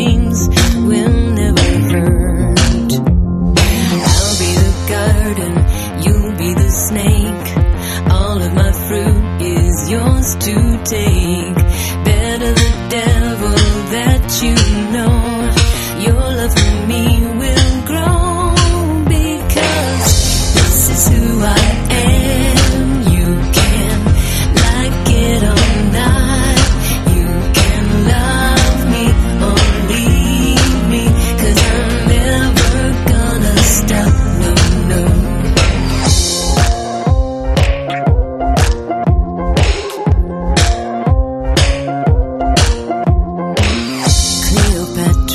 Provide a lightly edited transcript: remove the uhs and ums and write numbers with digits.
dreams will never hurt. I'll be the garden, you'll be the snake. All of my fruit is yours to take. Better the devil that you know. Your love for me will grow, because this is who I am. You can like it or not. You can love me or leave me, 'cause I'm never gonna stop, no, no. Cleopatra